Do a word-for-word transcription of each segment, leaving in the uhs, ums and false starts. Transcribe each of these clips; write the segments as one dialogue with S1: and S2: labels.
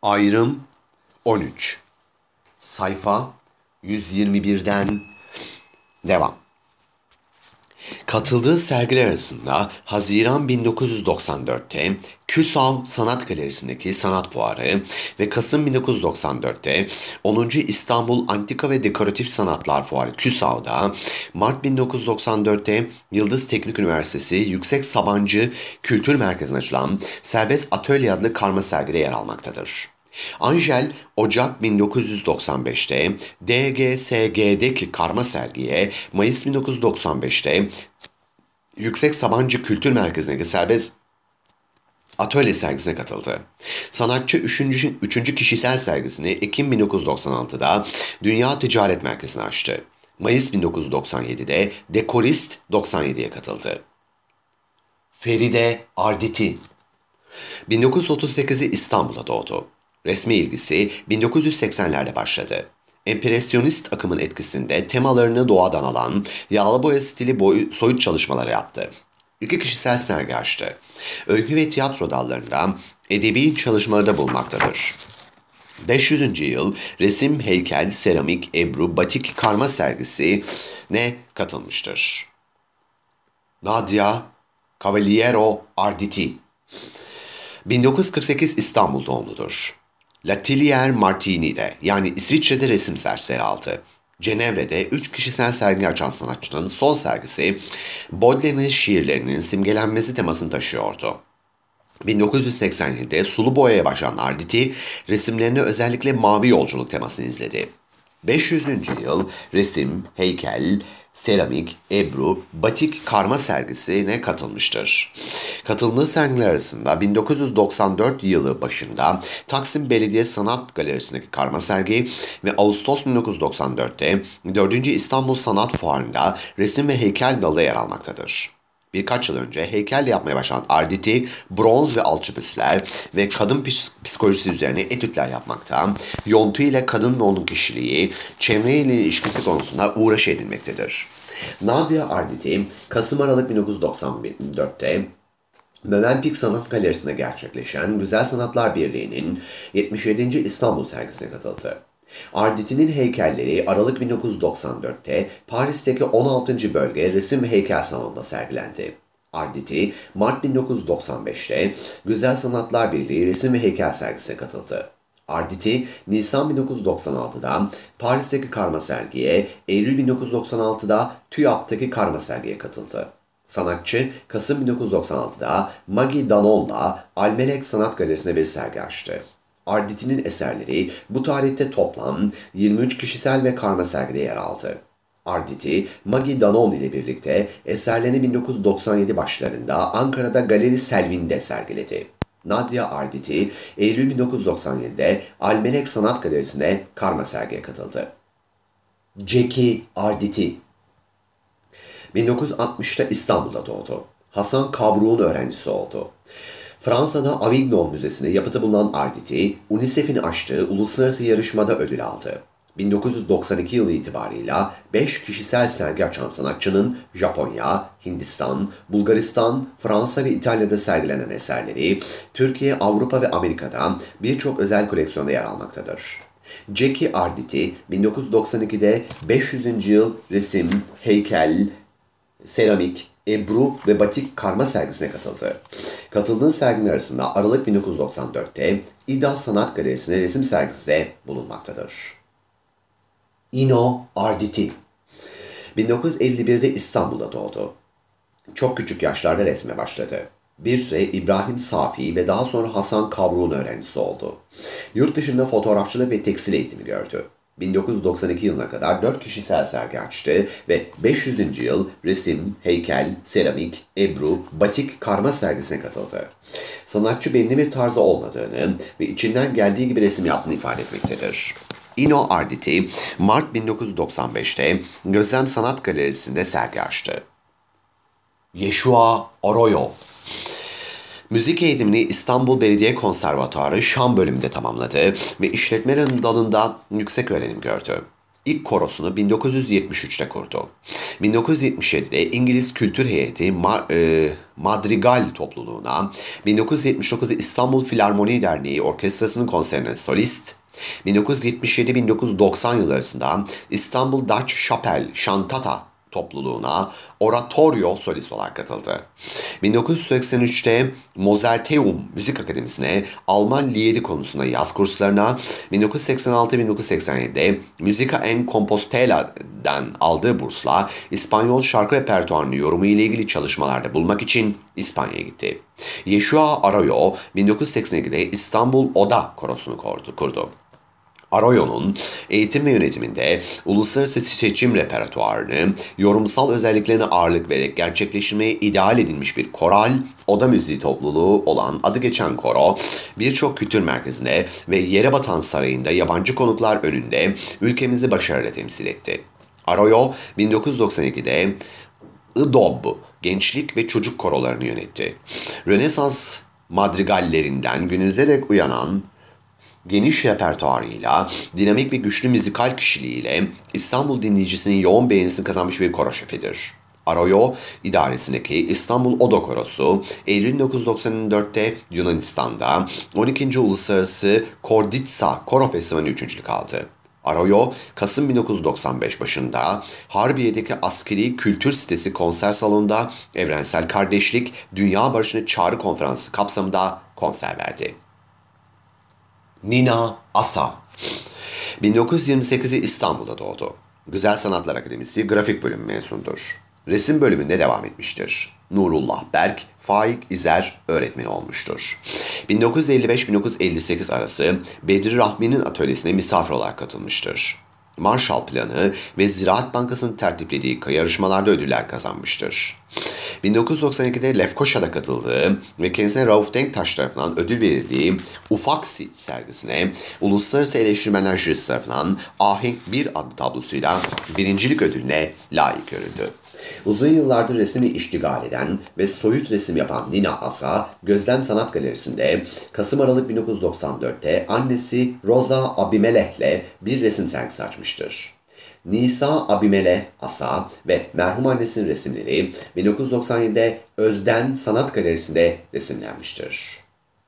S1: Ayrım on üç. Sayfa yüz yirmi birden devam. Katıldığı sergiler arasında Haziran bin dokuz yüz doksan dörtte KÜSAV Sanat Galerisi'ndeki Sanat Fuarı ve Kasım bin dokuz yüz doksan dörtte onuncu İstanbul Antika ve Dekoratif Sanatlar Fuarı KÜSAV'da, Mart bin dokuz yüz doksan dörtte Yıldız Teknik Üniversitesi Yüksek Sabancı Kültür Merkezi'ne açılan Serbest Atölye adlı karma sergide yer almaktadır. Angel, Ocak bin dokuz yüz doksan beşte D G S G'deki karma sergiye, Mayıs bin dokuz yüz doksan beşte Yüksek Sabancı Kültür Merkezi'ndeki Serbest Atölye sergisine katıldı. Sanatçı üçüncü. üçüncü kişisel sergisini Ekim bin dokuz yüz doksan altıda Dünya Ticaret Merkezi'ne açtı. Mayıs bin dokuz yüz doksan yedide Dekorist doksan yediye katıldı. Feride Arditi bin dokuz yüz otuz sekizde İstanbul'da doğdu. Resmi ilgisi bin dokuz yüz seksenlerde başladı. Empresyonist akımın etkisinde temalarını doğadan alan yağlı boya stili boy, soyut çalışmaları yaptı. İki kişisel sergi açtı. Öykü ve tiyatro dallarında edebi çalışmalarda bulunmaktadır. beş yüzüncü yıl resim, heykel, seramik, ebru, batik karma sergisine katılmıştır. Nadia Cavaliero Arditi bin dokuz yüz kırk sekiz İstanbul doğumludur. L'Atelier Martini'de, yani İsviçre'de resim dersleri aldı. Cenevre'de üç kişisel sergi açan sanatçının son sergisi Baudelaire'in şiirlerinin simgelenmesi temasını taşıyordu. bin dokuz yüz seksen yedide sulu boyaya başlayan Arditi, resimlerini özellikle mavi yolculuk temasını izledi. beş yüzüncü yıl resim, heykel, seramik, ebru, batik karma sergisine katılmıştır. Katıldığı sergiler arasında bin dokuz yüz doksan dört yılı başında Taksim Belediye Sanat Galerisi'ndeki karma sergi ve Ağustos bin dokuz yüz doksan dörtte dördüncü İstanbul Sanat Fuarı'nda resim ve heykel dalı yer almaktadır. Birkaç yıl önce heykel yapmaya başlayan Arditi, bronz ve alçıbüstler ve kadın psikolojisi üzerine etütler yapmakta, yontu ile kadın ve onun kişiliği, çevreyle ilişkisi konusunda uğraşı edinmektedir. Nadia Arditi, Kasım-Aralık bin dokuz yüz doksan dörtte Mövenpik Sanat Galerisi'nde gerçekleşen Güzel Sanatlar Birliği'nin yetmiş yedinci İstanbul sergisine katıldı. Arditi'nin heykelleri Aralık bin dokuz yüz doksan dörtte Paris'teki on altıncı Bölge Resim ve Heykel Salonu'nda sergilendi. Arditi, Mart bin dokuz yüz doksan beşte Güzel Sanatlar Birliği Resim ve Heykel sergisine katıldı. Arditi, Nisan bin dokuz yüz doksan altıda Paris'teki karma sergiye, Eylül bin dokuz yüz doksan altıda TÜYAP'taki karma sergiye katıldı. Sanatçı, Kasım bin dokuz yüz doksan altıda Maggie Danon'la Almelek Sanat Galerisi'nde bir sergi açtı. Arditi'nin eserleri bu tarihte toplam yirmi üç kişisel ve karma sergide yer aldı. Arditi, Maggie Danon ile birlikte eserlerini bin dokuz yüz doksan yedi başlarında Ankara'da Galeri Selvin'de sergiledi. Nadia Arditi, Eylül bin dokuz yüz doksan yedide Almelek Sanat Galerisi'ne karma sergiye katıldı. Jackie Arditi bin dokuz yüz altmışta İstanbul'da doğdu. Hasan Kavruğ'un öğrencisi oldu. Fransa'da Avignon Müzesi'nde yapıtı bulunan Arditi, UNICEF'in açtığı uluslararası yarışmada ödül aldı. bin dokuz yüz doksan iki yılı itibarıyla beş kişisel sergi açan sanatçının Japonya, Hindistan, Bulgaristan, Fransa ve İtalya'da sergilenen eserleri, Türkiye, Avrupa ve Amerika'da birçok özel koleksiyonda yer almaktadır. Jackie Arditi, bin dokuz yüz doksan ikide beş yüzüncü yıl resim, heykel, seramik, ebru ve batik karma sergisine katıldı. Katıldığı sergiler arasında Aralık bin dokuz yüz doksan dörtte İda Sanat Galerisi'nde resim sergisi bulunmaktadır. Ino Arditi bin dokuz yüz elli birde İstanbul'da doğdu. Çok küçük yaşlarda resme başladı. Bir süre İbrahim Safi ve daha sonra Hasan Kavruğ'un öğrencisi oldu. Yurt dışında fotoğrafçılık ve tekstil eğitimi gördü. bin dokuz yüz doksan iki yılına kadar dört kişisel sergi açtı ve beş yüzüncü yıl resim, heykel, seramik, ebru, batik karma sergisine katıldı. Sanatçı belli bir tarzı olmadığını ve içinden geldiği gibi resim yaptığını ifade etmektedir. Ino Arditi, Mart bin dokuz yüz doksan beşte Gözlem Sanat Galerisi'nde sergi açtı. Yeshua Arroyo müzik eğitimini İstanbul Belediye Konservatuarı Şan bölümünde tamamladı ve işletme dalında yüksek öğrenim gördü. İlk korosunu bin dokuz yüz yetmiş üçte kurdu. bin dokuz yüz yetmiş yedide İngiliz Kültür Heyeti Ma- e, Madrigal topluluğuna, bin dokuz yüz yetmiş dokuzda İstanbul Filarmoni Derneği Orkestrası'nın konserine solist, bin dokuz yüz yetmiş yedi bin dokuz yüz doksan yılları arasında İstanbul Dutch Chapel Şantata topluluğuna oratorio solist olarak katıldı. bin dokuz yüz seksen üçte Mozarteum Müzik Akademisi'ne Alman Liedi konusunda yaz kurslarına, bin dokuz yüz seksen altı bin dokuz yüz seksen yedide Musica en Compostela'dan aldığı bursla İspanyol şarkı repertuarının yorumu ile ilgili çalışmalarda bulmak için İspanya'ya gitti. Yeshua Arroyo bin dokuz yüz seksen ikide İstanbul Oda Korosu'nu kurdu. Arroyo'nun eğitim ve yönetiminde uluslararası seçim repertuarını, yorumsal özelliklerine ağırlık vererek gerçekleştirmeye ideal edilmiş bir koral, oda müziği topluluğu olan adı geçen koro, birçok kültür merkezinde ve Yerebatan Sarayı'nda yabancı konuklar önünde ülkemizi başarıyla temsil etti. Arroyo, bin dokuz yüz doksan ikide I D O B, gençlik ve çocuk korolarını yönetti. Rönesans madrigallerinden günümüze dek uyanan geniş repertuarıyla, dinamik ve güçlü müzikal kişiliğiyle İstanbul dinleyicisinin yoğun beğenisini kazanmış bir koro şefidir. Arroyo idaresindeki İstanbul Oda Korosu, Eylül bin dokuz yüz doksan dörtte Yunanistan'da on ikinci Uluslararası Korditsa Koro Festivali'ne üçüncülük aldı. Arroyo, Kasım bin dokuz yüz doksan beş başında Harbiye'deki askeri kültür sitesi konser salonunda Evrensel Kardeşlik Dünya Barışı'nı Çağrı Konferansı kapsamında konser verdi. Nina Asa bin dokuz yüz yirmi sekizde İstanbul'da doğdu. Güzel Sanatlar Akademisi grafik bölümü mezunudur. Resim bölümünde devam etmiştir. Nurullah Berk, Faik İzer öğretmeni olmuştur. bin dokuz yüz elli beş bin dokuz yüz elli sekiz arası Bedri Rahmi'nin atölyesine misafir olarak katılmıştır. Marshall Planı ve Ziraat Bankası'nın tertiplediği yarışmalarda ödüller kazanmıştır. bin dokuz yüz doksan ikide Lefkoşa'da katıldığı ve kendisine Rauf Denktaş tarafından ödül verildiği Ufaksi sergisine Uluslararası Eleştirmenler Jürisi tarafından Ahenk bir adlı tablosuyla birincilik ödülüne layık görüldü. Uzun yıllardır resmi iştigal eden ve soyut resim yapan Nina Asa, Gözlem Sanat Galerisi'nde Kasım-Aralık bin dokuz yüz doksan dörtte annesi Rosa Abimeleh'le bir resim sergisi açmıştır. Nisa Abimeleh Asa ve merhum annesinin resimleri bin dokuz yüz doksan yedide Özden Sanat Galerisi'nde resimlenmiştir.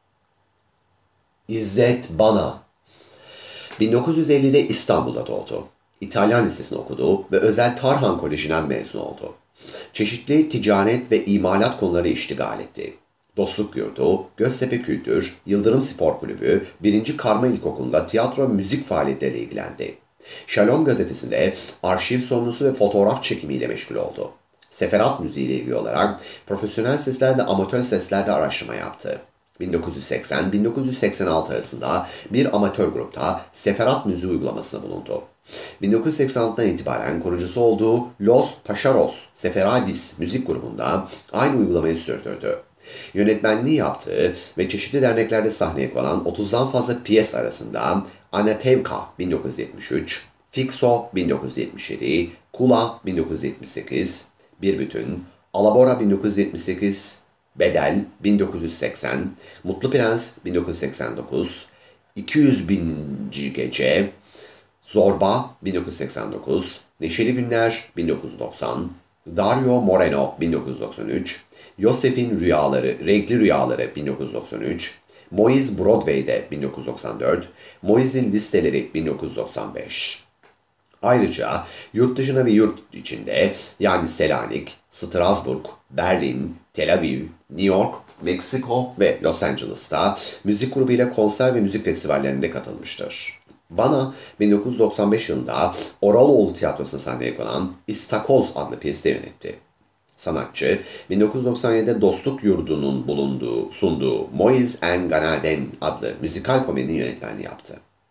S1: İzzet Bana bin dokuz yüz ellide İstanbul'da doğdu. İtalyan Lisesi'ni okudu ve Özel Tarhan Koleji'nden mezun oldu. Çeşitli ticaret ve imalat konuları iştigal etti. Dostluk Yurdu, Göztepe Kültür, Yıldırım Spor Kulübü, birinci Karma İlkokulu'nda tiyatro ve müzik faaliyetleriyle ilgilendi. Şalom gazetesinde arşiv sorumlusu ve fotoğraf çekimiyle meşgul oldu. Seferat müziği ile ilgili olarak profesyonel seslerde, amatör seslerde araştırma yaptı. bin dokuz yüz seksen bin dokuz yüz seksen altı arasında bir amatör grupta seferat müziği uygulamasında bulundu. bin dokuz yüz seksen altıdan itibaren kurucusu olduğu Los Paşaros Seferadis müzik grubunda aynı uygulamayı sürdürdü. Yönetmenliği yaptığı ve çeşitli derneklerde sahneye konan otuzdan fazla piyes arasında Anatevka bin dokuz yüz yetmiş üç, Fixo bin dokuz yüz yetmiş yedi, Kula bin dokuz yüz yetmiş sekiz, Bir Bütün, Alabora bin dokuz yüz yetmiş sekiz, Bedel bin dokuz yüz seksen, Mutlu Prens bin dokuz yüz seksen dokuz, iki yüz binci Gece, Zorba bin dokuz yüz seksen dokuz, Neşeli Günler bin dokuz yüz doksan, Dario Moreno bin dokuz yüz doksan üç, Yosef'in Rüyaları, Renkli Rüyaları bin dokuz yüz doksan üç, Moïse Broadway'de bin dokuz yüz doksan dört, Moïse'in Listeleri bin dokuz yüz doksan beş. Ayrıca yurt dışına ve yurt içinde yani Selanik, Strasbourg, Berlin, Tel Aviv, New York, Meksiko ve Los Angeles'ta müzik grubuyla konser ve müzik festivallerinde katılmıştır. Bana bin dokuz yüz doksan beş yılında Oraloğlu Tiyatrosu'na sahneye konan İstakoz adlı piyeste yönetti. Sanatçı, bin dokuz yüz doksan yedide Dostluk Yurdu'nun bulunduğu, sunduğu Moïse en Ganaden adlı müzikal komedinin yönetmenliği yaptı.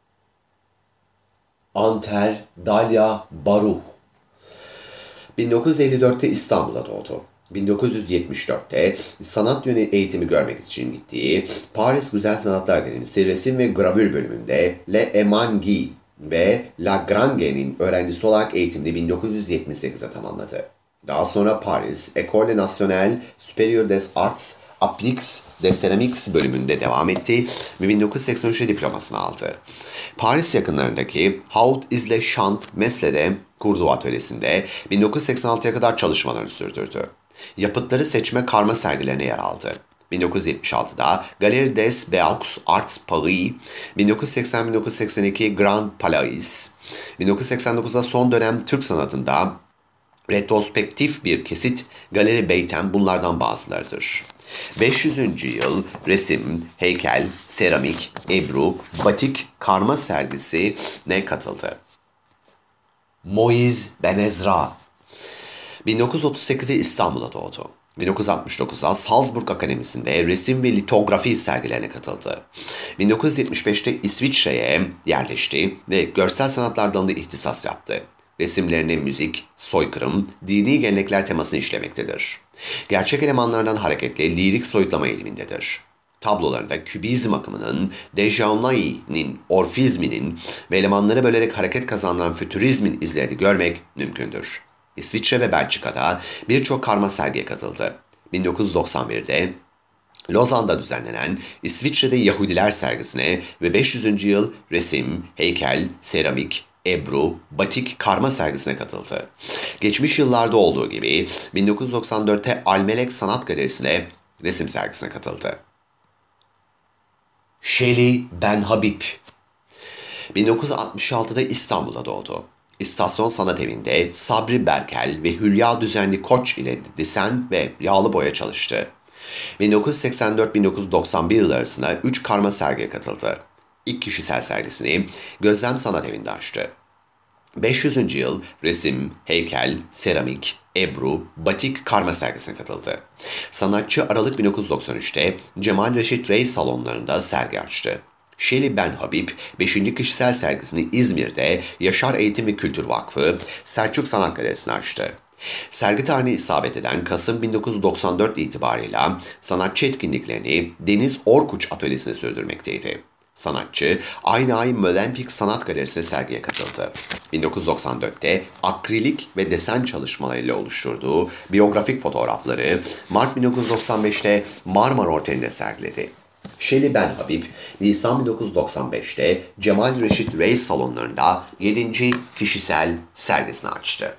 S1: Anter Dalia Baruh bin dokuz yüz elli dörtte İstanbul'da doğdu. bin dokuz yüz yetmiş dörtte sanat yönü eğitimi görmek için gittiği Paris Güzel Sanatlar Akademisi Resim ve Gravür bölümünde Le Emangi ve La Grange'nin öğrencisi olarak eğitimini bin dokuz yüz yetmiş sekize tamamladı. Daha sonra Paris École Nationale Supérieure des Arts Appliques de Ceramics bölümünde devam etti ve bin dokuz yüz seksen üçte diplomasını aldı. Paris yakınlarındaki Haut-Isle-Champ-Mesle'de kurduğu atölyesinde bin dokuz yüz seksen altıya kadar çalışmalarını sürdürdü. Yapıtları seçme karma sergilerine yer aldı. bin dokuz yüz yetmiş altıda Galerie des Beaux Arts Paris, bin dokuz yüz seksen - bin dokuz yüz seksen iki Grand Palais, bin dokuz yüz seksen dokuzda son dönem Türk sanatında retrospektif bir kesit Galeri Beyten bunlardan bazılarıdır. beş yüzüncü yıl resim, heykel, seramik, ebru, batik karma sergisine katıldı. Moise Benezra bin dokuz yüz otuz sekizde İstanbul'da doğdu. bin dokuz yüz altmış dokuzda Salzburg Akademisi'nde resim ve litografi sergilerine katıldı. bin dokuz yüz yetmiş beşte İsviçre'ye yerleşti ve görsel sanatlar dalında ihtisas yaptı. Resimlerine müzik, soykırım, dini gelenekler temasını işlemektedir. Gerçek elemanlardan hareketle lirik soyutlama eğilimindedir. Tablolarında kübizm akımının, Dejeuner'in, orfizminin ve elemanları bölerek hareket kazanılan fütürizmin izlerini görmek mümkündür. İsviçre ve Belçika'da birçok karma sergiye katıldı. bin dokuz yüz doksan birde Lozan'da düzenlenen İsviçre'de Yahudiler sergisine ve beş yüzüncü yıl resim, heykel, seramik, ebru, batik karma sergisine katıldı. Geçmiş yıllarda olduğu gibi bin dokuz yüz doksan dörtte Almelek Sanat Galerisi'ne resim sergisine katıldı. Şeli Ben Habib bin dokuz yüz altmış altıda İstanbul'da doğdu. İstasyon Sanat Evi'nde Sabri Berkel ve Hülya Düzenli Koç ile desen ve yağlı boya çalıştı. bin dokuz yüz seksen dört - bin dokuz yüz doksan bir yılları arasında üç karma sergiye katıldı. İlk kişisel sergisini Gözlem Sanat Evi'nde açtı. beş yüzüncü yıl resim, heykel, seramik, ebru, batik karma sergisine katıldı. Sanatçı Aralık bin dokuz yüz doksan üçte Cemal Reşit Rey salonlarında sergi açtı. Şeli Ben Habib beşinci kişisel sergisini İzmir'de Yaşar Eğitim ve Kültür Vakfı Selçuk Sanat Galerisi'ne açtı. Sergi tarihine isabet eden Kasım bin dokuz yüz doksan dört itibarıyla sanatçı etkinliklerini Deniz Orkuç Atölyesi'ne sürdürmekteydi. Sanatçı aynı ay Mölenpik Sanat Galerisi'ne sergiye katıldı. bin dokuz yüz doksan dörtte akrilik ve desen çalışmalarıyla oluşturduğu biyografik fotoğrafları Mart bin dokuz yüz doksan beşte Marmara Oteli'nde sergiledi. Şeli Ben Habib, Nisan bin dokuz yüz doksan beşte Cemal Reşit Rey salonlarında yedinci kişisel sergisini açtı.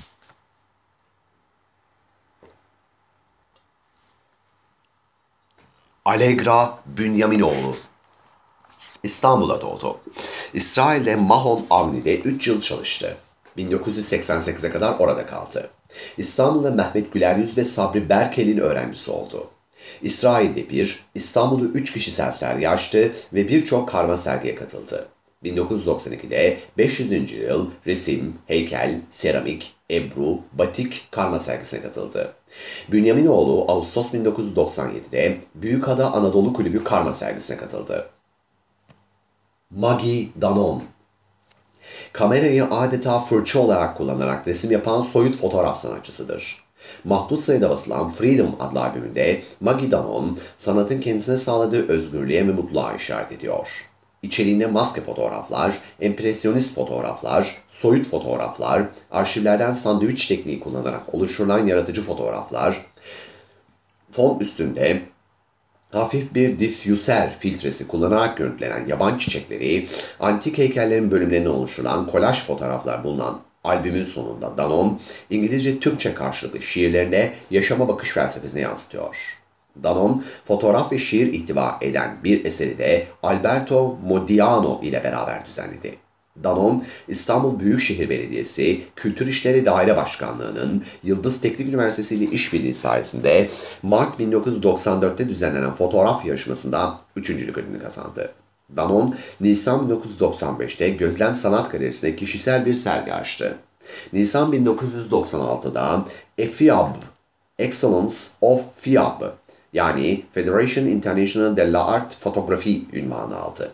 S1: Allegra Bünyaminoğlu İstanbul'da doğdu. İsrail'de Mahon Avni'de üç yıl çalıştı. bin dokuz yüz seksen sekize kadar orada kaldı. İstanbul'da Mehmet Güleryüz ve Sabri Berkel'in öğrencisi oldu. İsrail'de bir, İstanbul'da üç kişisel sergi açtı ve birçok karma sergiye katıldı. bin dokuz yüz doksan ikide beş yüzüncü yıl resim, heykel, seramik, ebru, batik karma sergisine katıldı. Bünyaminoğlu Ağustos bin dokuz yüz doksan yedide Büyükada Anadolu Kulübü karma sergisine katıldı. Maggie Danon kamerayı adeta fırça olarak kullanarak resim yapan soyut fotoğraf sanatçısıdır. Mahdut sayıda basılan Freedom adlı albümünde Maggie Danon, sanatın kendisine sağladığı özgürlüğe ve mutluluğa işaret ediyor. İçeriğinde maske fotoğraflar, empresyonist fotoğraflar, soyut fotoğraflar, arşivlerden sandviç tekniği kullanarak oluşturulan yaratıcı fotoğraflar, fon üstünde hafif bir diffuser filtresi kullanarak görüntülenen yaban çiçekleri, antik heykellerin bölümlerine oluşturulan kolaj fotoğraflar bulunan albümün sonunda Danon, İngilizce-Türkçe karşılıklı şiirlerine yaşama bakış felsefesini yansıtıyor. Danon, fotoğraf ve şiir ihtiva eden bir eseri de Alberto Modiano ile beraber düzenledi. Danon, İstanbul Büyükşehir Belediyesi Kültür İşleri Daire Başkanlığı'nın Yıldız Teknik Üniversitesi ile işbirliği sayesinde Mart bin dokuz yüz doksan dörtte düzenlenen fotoğraf yarışmasında üçüncülük ödülünü kazandı. Danon, Nisan bin dokuz yüz doksan beşte Gözlem Sanat Galerisi'ne kişisel bir sergi açtı. Nisan bin dokuz yüz doksan altıda E F I A B, Excellence of F I A B, yani Federation International de l'Art Photographie ünvanı aldı.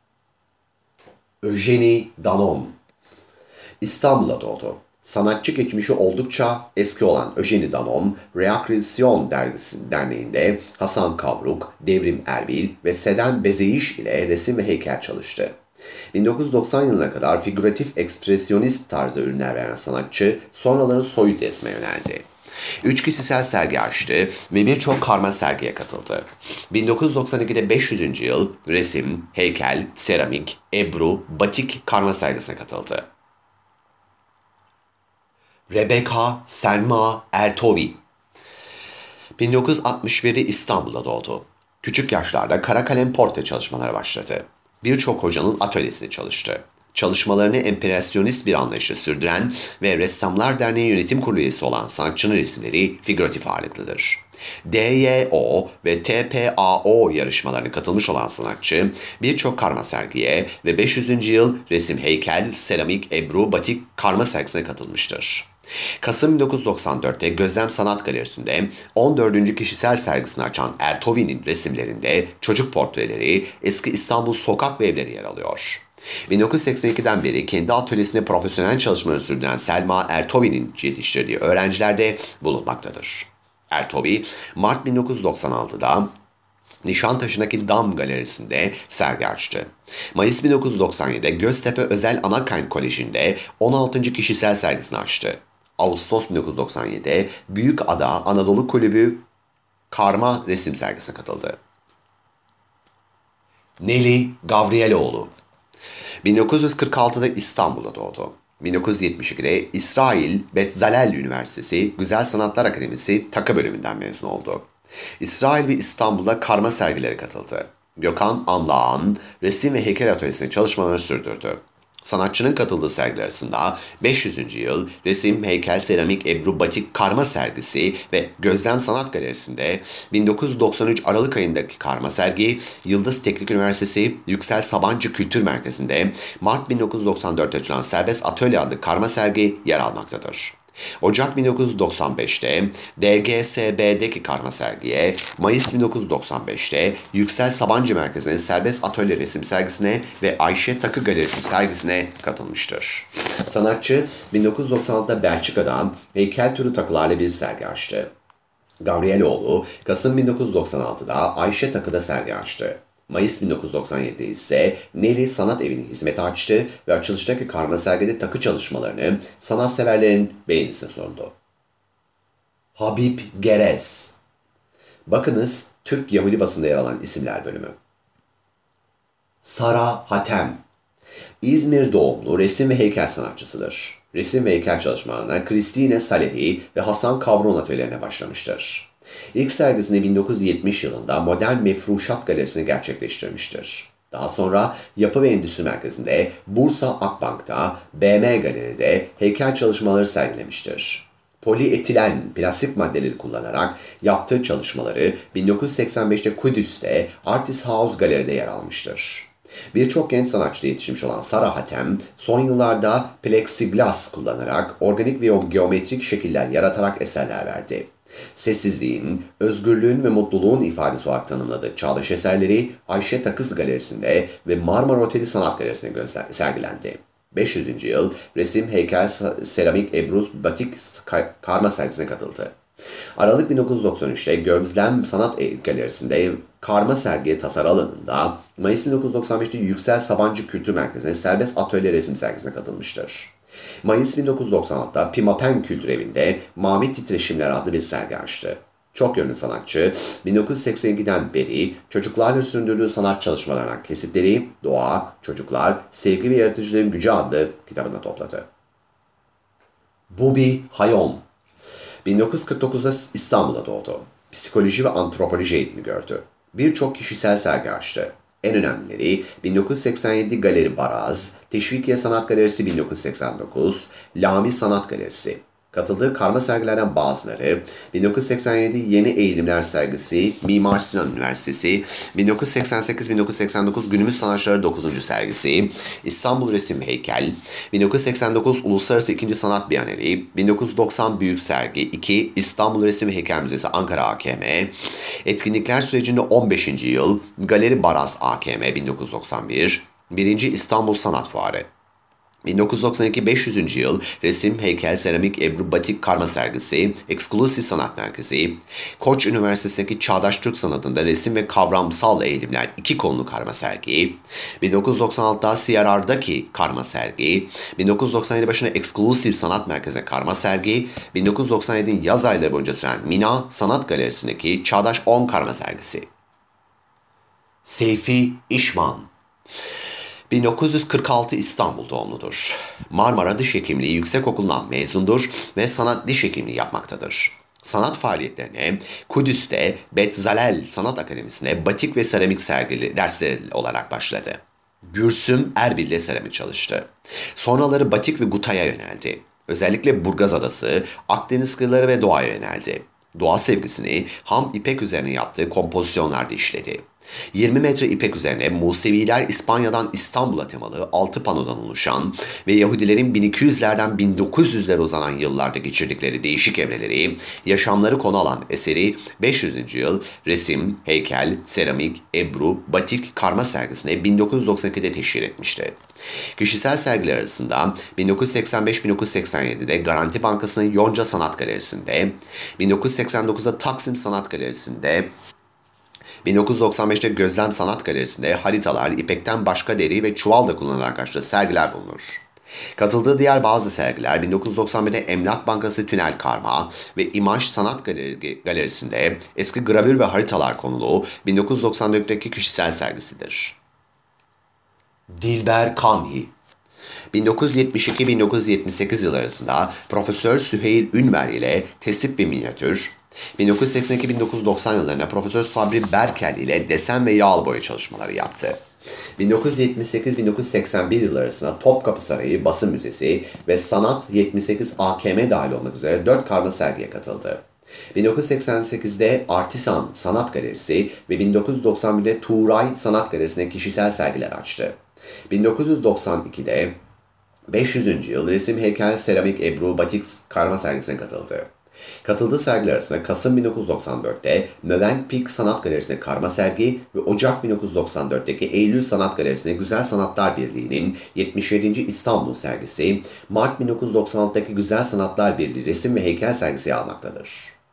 S1: Eugénie Danon İstanbul'da doğdu. Sanatçı geçmişi oldukça eski olan Eugénie Danon, Reakrisyon Dergisi Derneği'nde Hasan Kavruk, Devrim Erbil ve Seden Bezeyiş ile resim ve heykel çalıştı. bin dokuz yüz doksan yılına kadar figüratif ekspresyonist tarzda ürünler veren sanatçı, sonraları soyut resme yöneldi. Üç kişisel sergi açtı ve birçok karma sergiye katıldı. bin dokuz yüz doksan ikide beş yüzüncü yıl resim, heykel, seramik, ebru, batik karma sergisine katıldı. Rebecca Selma Ertovi bin dokuz yüz altmış birde İstanbul'da doğdu. Küçük yaşlarda kara kalem portre çalışmalara başladı. Birçok hocanın atölyesinde çalıştı. Çalışmalarını empresyonist bir anlayışla sürdüren ve Ressamlar Derneği Yönetim Kurulu üyesi olan sanatçının resimleri figüratif ağırlıklıdır. D Y O ve T P A O yarışmalarına katılmış olan sanatçı birçok karma sergiye ve beş yüzüncü yıl resim, heykel, seramik, ebru, batik karma sergisine katılmıştır. Kasım bin dokuz yüz doksan dörtte Gözlem Sanat Galerisi'nde on dördüncü kişisel sergisini açan Ertovi'nin resimlerinde çocuk portreleri, eski İstanbul sokak ve evleri yer alıyor. bin dokuz yüz seksen ikiden beri kendi atölyesinde profesyonel çalışmalarını sürdüren Selma Ertovi'nin yetiştirdiği öğrenciler de bulunmaktadır. Ertovi, Mart bin dokuz yüz doksan altıda Nişantaşı'ndaki Dam Galerisi'nde sergi açtı. Mayıs bin dokuz yüz doksan yedide Göztepe Özel Anakent Koleji'nde on altıncı kişisel sergisini açtı. Ağustos bin dokuz yüz doksan yedide Büyükada Anadolu Kulübü Karma Resim Sergisine katıldı. Nelly Gavrieloğlu bin dokuz yüz kırk altıda İstanbul'da doğdu. bin dokuz yüz yetmiş ikide İsrail Betzalel Üniversitesi Güzel Sanatlar Akademisi takı bölümünden mezun oldu. İsrail ve İstanbul'da karma sergilere katıldı. Gökhan Anlağan resim ve heykel atölyesinde çalışmalarını sürdürdü. Sanatçının katıldığı sergiler arasında beş yüzüncü yıl resim, heykel, seramik, ebru, batik karma sergisi ve Gözlem Sanat Galerisi'nde bin dokuz yüz doksan üç Aralık ayındaki karma sergi, Yıldız Teknik Üniversitesi Yüksel Sabancı Kültür Merkezi'nde Mart bin dokuz yüz doksan dörtte açılan Serbest Atölye adlı karma sergi yer almaktadır. Ocak bin dokuz yüz doksan beşte D G S B'deki karma sergiye, Mayıs bin dokuz yüz doksan beşte Yüksel Sabancı Merkezi'nin Serbest Atölye Resim Sergisi'ne ve Ayşe Takı Galerisi sergisine katılmıştır. Sanatçı bin dokuz yüz doksan altıda Belçika'dan heykel türü takılarla bir sergi açtı. Gavrieloğlu, Kasım bin dokuz yüz doksan altıda Ayşe Takı'da sergi açtı. Mayıs bin dokuz yüz doksan yedide ise Nelly Sanat Evi'ni hizmete açtı ve açılıştaki karma sergide takı çalışmalarını sanatseverlerin beğenisine sundu. Habib Gerez. Bakınız Türk Yahudi basında yer alan isimler bölümü. Sara Hatem. İzmir doğumlu resim ve heykel sanatçısıdır. Resim ve heykel çalışmalarına Christine Salehi ve Hasan Kavron atölyelerine başlamıştır. İlk sergisini bin dokuz yüz yetmiş yılında Modern Mefruşat Galerisi'ne gerçekleştirmiştir. Daha sonra Yapı ve Endüstri Merkezi'nde, Bursa Akbank'ta, B M Galeri'de heykel çalışmaları sergilemiştir. Polietilen plastik maddeleri kullanarak yaptığı çalışmaları bin dokuz yüz seksen beşte Kudüs'te Artist House Galeri'de yer almıştır. Birçok genç sanatçıda yetişmiş olan Sara Hatem, son yıllarda plexiglas kullanarak organik ve geometrik şekiller yaratarak eserler verdi. Sessizliğin, özgürlüğün ve mutluluğun ifadesi olarak tanımladığı çağdaş eserleri Ayşe Takı Galerisi'nde ve Marmara Oteli Sanat Galerisi'nde sergilendi. beş yüzüncü yıl resim, heykel, seramik, ebru, batik karma sergisine katıldı. Aralık bin dokuz yüz doksan üçte Gözlem Sanat Galerisi'nde karma sergi tasarı alanında, Mayıs bin dokuz yüz doksan beşte Yüksel Sabancı Kültür Merkezi'ne Serbest Atölye Resim Sergisi'ne katılmıştır. Mayıs bin dokuz yüz doksan altıda Pimapen Kültür Evi'nde Mavi Titreşimler adlı bir sergi açtı. Çok yönlü sanatçı, bin dokuz yüz seksen ikiden beri çocuklarla sürdürdüğü sanat çalışmalarından kesitleri Doğa, Çocuklar, Sevgi ve Yaratıcılığın Gücü adlı kitabına topladı. Bubi Hayom bin dokuz yüz kırk dokuzda İstanbul'da doğdu. Psikoloji ve antropoloji eğitimi gördü. Birçok kişisel sergi açtı. En önemlileri bin dokuz yüz seksen yedi Galeri Baraz, Teşvikiye Sanat Galerisi bin dokuz yüz seksen dokuz, Lami Sanat Galerisi. Katıldığı karma sergilerden bazıları bin dokuz yüz seksen yedi Yeni Eğilimler Sergisi, Mimar Sinan Üniversitesi, bin dokuz yüz seksen sekiz bin dokuz yüz seksen dokuz Günümüz Sanatçıları dokuzuncu Sergisi, İstanbul Resim Heykel, bin dokuz yüz seksen dokuz Uluslararası ikinci Sanat Bienali, bin dokuz yüz doksan Büyük Sergi iki İstanbul Resim Heykel Müzesi Ankara A K M, etkinlikler sürecinde on beşinci yıl Galeri Baraz A K M bin dokuz yüz doksan bir, birinci İstanbul Sanat Fuarı. bin dokuz yüz doksan iki beş yüzüncü yıl resim, heykel, seramik, ebru, batik karma sergisi, Eksklusif Sanat Merkezi, Koç Üniversitesi'ndeki Çağdaş Türk Sanatı'nda resim ve kavramsal eğilimler iki konulu karma sergi, bin dokuz yüz doksan altıda C R R'daki karma sergi, bin dokuz yüz doksan yedi başında Eksklusif Sanat Merkezi karma sergi, bin dokuz yüz doksan yedinin yaz ayları boyunca süren Mina Sanat Galerisi'ndeki Çağdaş on karma sergisi. Seyfi İşman bin dokuz yüz kırk altı İstanbul doğumludur. Marmara Diş Hekimliği Yüksekokulu'ndan mezundur ve sanat diş hekimliği yapmaktadır. Sanat faaliyetlerine Kudüs'te Betzalel Sanat Akademisi'nde batik ve seramik sergili dersleri olarak başladı. Gürsüm Erbil'le seramik çalıştı. Sonraları batik ve gutaya yöneldi. Özellikle Burgaz Adası, Akdeniz kıyıları ve doğaya yöneldi. Doğa sevgisini ham ipek üzerine yaptığı kompozisyonlarda işledi. yirmi metre ipek üzerine Museviler İspanya'dan İstanbul'a temalı altı panodan oluşan ve Yahudilerin bin iki yüzlerden bin dokuz yüzlere uzanan yıllarda geçirdikleri değişik evreleri, yaşamları konu alan eseri beş yüzüncü yıl resim, heykel, seramik, ebru, batik karma sergisine bin dokuz yüz doksan ikide teşhir etmişti. Kişisel sergiler arasında bin dokuz yüz seksen beş bin dokuz yüz seksen yedide Garanti Bankası'nın Yonca Sanat Galerisi'nde, bin dokuz yüz seksen dokuzda Taksim Sanat Galerisi'nde, bin dokuz yüz doksan beşte Gözlem Sanat Galerisi'nde haritalar, ipekten başka deri ve çuval da kullanılarak açtığı sergiler bulunur. Katıldığı diğer bazı sergiler bin dokuz yüz doksan birde Emlak Bankası Tünel Karma ve İmaj Sanat Galerisi'nde eski gravür ve haritalar konulu bin dokuz yüz doksan dörtteki kişisel sergisidir. Dilber Kamhi bin dokuz yüz yetmiş iki bin dokuz yüz yetmiş sekiz yıl arasında Profesör Süheyl Ünver ile tesip ve minyatür, bin dokuz yüz seksen iki bin dokuz yüz doksan yıllarında Profesör Sabri Berkel ile desen ve yağlı boya çalışmaları yaptı. bin dokuz yüz yetmiş sekiz bin dokuz yüz seksen bir yılları arasında Topkapı Sarayı Basın Müzesi ve Sanat yetmiş sekiz A K M dahil olmak üzere dört karma sergiye katıldı. bin dokuz yüz seksen sekizde Artisan Sanat Galerisi ve bin dokuz yüz doksan birde Tuğray Sanat Galerisi'nde kişisel sergiler açtı. bin dokuz yüz doksan ikide beş yüzüncü yıl resim, heykel, seramik, ebru, batik karma sergisine katıldı. Katıldığı sergiler arasında Kasım bin dokuz yüz doksan dörtte Mövenpick Sanat Galerisi'nde karma sergi ve Ocak bin dokuz yüz doksan dörtteki Eylül Sanat Galerisi'nde Güzel Sanatlar Birliği'nin yetmiş yedinci İstanbul sergisi, Mart bin dokuz yüz doksan altıdaki Güzel Sanatlar Birliği resim ve heykel sergisi almaktadır.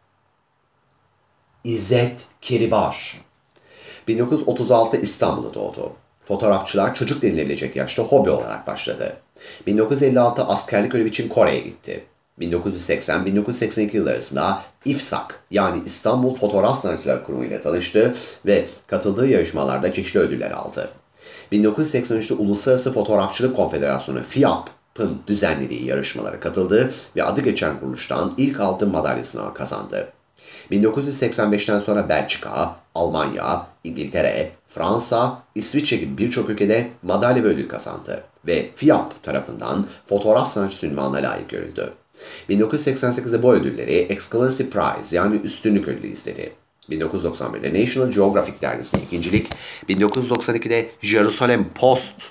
S1: İzzet Keribar bin dokuz yüz otuz altı İstanbul'da doğdu. Fotoğrafçılar çocuk denilebilecek yaşta hobi olarak başladı. bin dokuz yüz elli altı askerlik görevi için Kore'ye gitti. bin dokuz yüz seksen bin dokuz yüz seksen iki yıl arasında İFSAK yani İstanbul Fotoğraf Sanatçılar Kurumu ile tanıştı ve katıldığı yarışmalarda çeşitli ödüller aldı. bin dokuz yüz seksen üçte Uluslararası Fotoğrafçılık Konfederasyonu FIAP'ın düzenlediği yarışmalara katıldı ve adı geçen kuruluştan ilk altın madalyasını kazandı. bin dokuz yüz seksen beşten sonra Belçika, Almanya, İngiltere, Fransa, İsviçre gibi birçok ülkede madalya ve ödül kazandı ve FIAP tarafından fotoğraf sanatçısı ünvanına layık görüldü. bin dokuz yüz seksen sekizde bu ödülleri Excellency Prize yani üstünlük ödülü istedi. bin dokuz yüz doksan birde National Geographic dergisinde ikincilik, bin dokuz yüz doksan ikide Jerusalem Post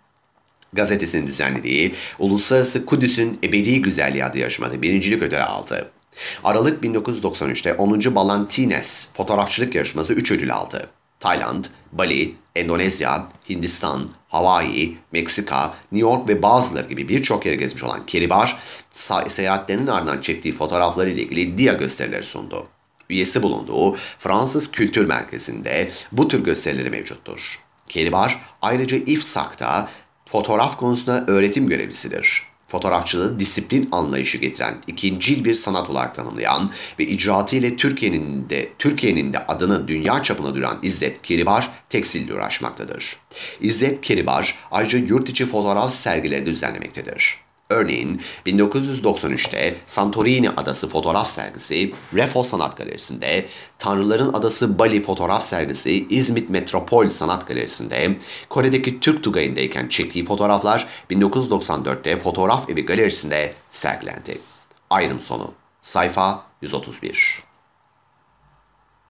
S1: gazetesinin düzenlediği Uluslararası Kudüs'ün Ebedi Güzelliği adlı yarışmada birincilik ödülü aldı. Aralık bin dokuz yüz doksan üçte onuncu Ballantines fotoğrafçılık yarışması üç ödül aldı. Tayland, Bali, Endonezya, Hindistan, Hawaii, Meksika, New York ve bazıları gibi birçok yere gezmiş olan Keribar, seyahatlerinin ardından çektiği fotoğrafları ile ilgili dia gösterileri sundu. Üyesi bulunduğu Fransız Kültür Merkezi'nde bu tür gösterileri mevcuttur. Keribar ayrıca İFSAK'ta fotoğraf konusunda öğretim görevlisidir. Fotoğrafçılığı disiplin anlayışı getiren ikincil bir sanat olarak tanımlayan ve icraatı ile Türkiye'nin de Türkiye'nin de adını dünya çapına duyuran İzzet Keribar tekstille uğraşmaktadır. İzzet Keribar ayrıca yurt içi fotoğraf sergileri düzenlemektedir. Örneğin bin dokuz yüz doksan üçte Santorini Adası Fotoğraf Sergisi, Refo Sanat Galerisi'nde, Tanrıların Adası Bali Fotoğraf Sergisi, İzmit Metropol Sanat Galerisi'nde, Kore'deki Türk Tugayı'ndayken çektiği fotoğraflar bin dokuz yüz doksan dörtte Fotoğraf Evi Galerisi'nde sergilendi. Ayrım sonu. Sayfa yüz otuz bir.